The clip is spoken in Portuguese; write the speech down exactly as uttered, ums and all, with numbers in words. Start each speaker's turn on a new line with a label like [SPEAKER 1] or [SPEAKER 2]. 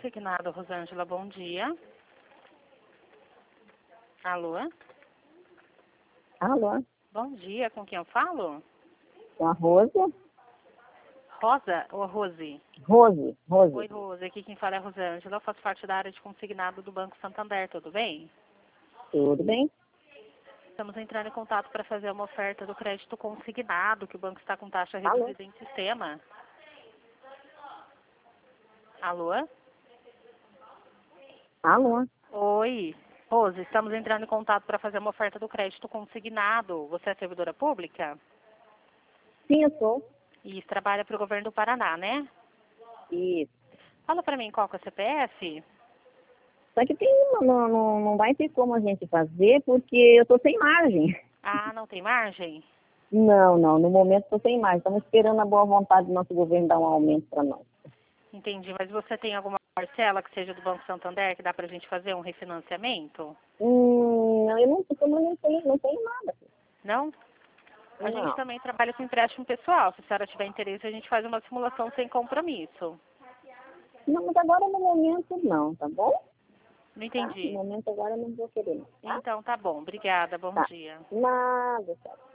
[SPEAKER 1] Consignado, Rosângela, bom dia. Alô?
[SPEAKER 2] Alô?
[SPEAKER 1] Bom dia, com quem eu falo?
[SPEAKER 2] Com a Rose?
[SPEAKER 1] Rosa ou Rose?
[SPEAKER 2] Rose, Rose.
[SPEAKER 1] Oi, Rose, aqui quem fala é a Rosângela, eu faço parte da área de consignado do Banco Santander, tudo bem?
[SPEAKER 2] Tudo bem?
[SPEAKER 1] Estamos entrando em contato para fazer uma oferta do crédito consignado, que o banco está com taxa
[SPEAKER 2] Alô?
[SPEAKER 1] reduzida em sistema. Alô?
[SPEAKER 2] Alô?
[SPEAKER 1] Oi. Rose, estamos entrando em contato para fazer uma oferta do crédito consignado. Você é servidora pública?
[SPEAKER 2] Sim, eu sou.
[SPEAKER 1] E trabalha para o governo do Paraná, né?
[SPEAKER 2] Isso.
[SPEAKER 1] Fala para mim qual que é o C P F?
[SPEAKER 2] Só que tem, não, não, não vai ter como a gente fazer porque eu tô sem margem.
[SPEAKER 1] Ah, não tem margem?
[SPEAKER 2] Não, não, no momento tô sem margem. Estamos esperando a boa vontade do nosso governo dar um aumento para nós.
[SPEAKER 1] Entendi, mas você tem alguma parcela que seja do Banco Santander que dá para a gente fazer um refinanciamento?
[SPEAKER 2] Hum, não, eu não, como eu não tenho, não tenho nada.
[SPEAKER 1] Não? A gente
[SPEAKER 2] Não.
[SPEAKER 1] também trabalha com empréstimo pessoal. Se a senhora tiver interesse, a gente faz uma simulação sem compromisso.
[SPEAKER 2] Não, mas agora no momento não, tá bom?
[SPEAKER 1] Não
[SPEAKER 2] Tá? No
[SPEAKER 1] entendi.
[SPEAKER 2] momento agora eu não vou querer, não, tá?
[SPEAKER 1] Então tá bom. Obrigada. Bom
[SPEAKER 2] Tá.
[SPEAKER 1] dia.
[SPEAKER 2] Nada, tá.